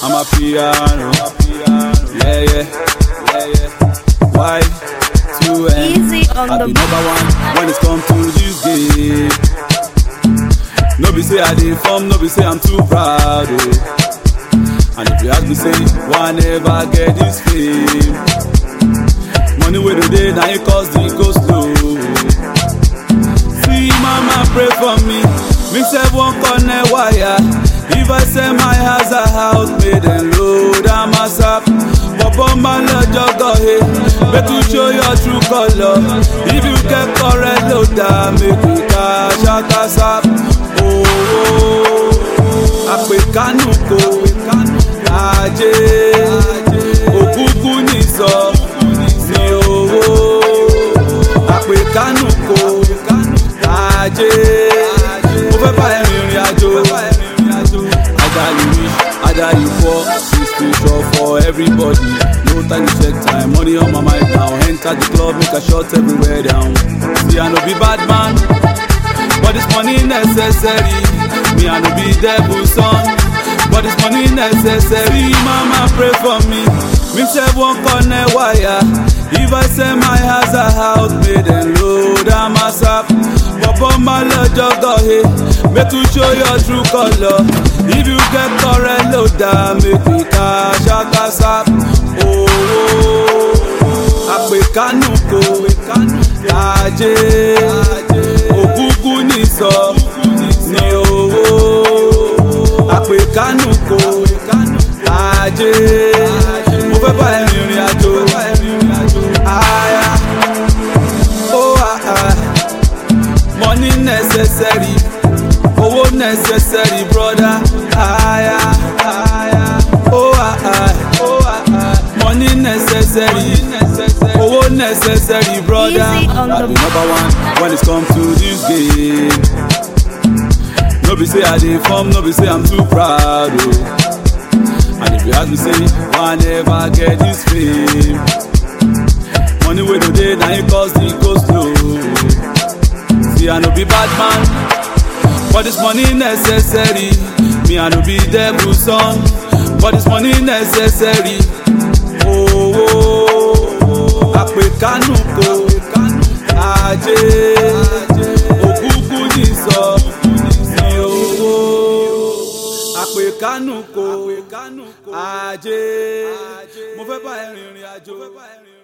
I'm a piano. Yeah. Why? Easy on I the be number one when it comes to this game. No be say I dey form, no be say I'm too proud. Oh. And if you ask me say, why never get this fame? Money wey no dey, na it cause the go slow. See mama pray for me, me sef wan connect wire. If I sell my house a house, may dem load am asap. Bobo man lọ́jọ́ gọ̀he, make you show your true colour. If you get correct loader, make you cash out asap. Àpèkánùkò ajé òkúkú nìsọ ní owó. Àpèkánùkò ajé mo fẹ́ bá ẹ̀rìn ìrìn àjò. Ada you rich, ada you poor, this future for everybody. No time to check time, money on my mind now. Enter the club, make a shot everywhere down. See I no be bad man, but this money necessary. Me I no be devil son, but this money necessary. Mama pray for me, me sef wan connect wire. If I sell my house a house, may dem load am asap. Bobo ma lọ́jọ́ gọ̀he, make you show your true colour. If you get correct loader, make you cash out asap. Àpèkánùkò ajé òkúkú nìsọ ní owó. Àpèkánùkò ajé mo fẹ́ bá ẹ̀rìn ìrìn àjò. Money necessary, owó necessary, brother. Money necessary, owó necessary, brother. I be number one when it comes to this game. No be say I dey form, no be say I'm too proud. Oh. And if you ask me say, why never get this fame? Money wey no dey, na it cause the go slow. See I no be bad man, but this money necessary. Me I no be devil son, but this money necessary. Àpèkánùkò ajé òkúkú nìsọ ní owó. Àpèkánùkò ajé mo fẹ́ bá ẹ̀rìn ìrìn àjò.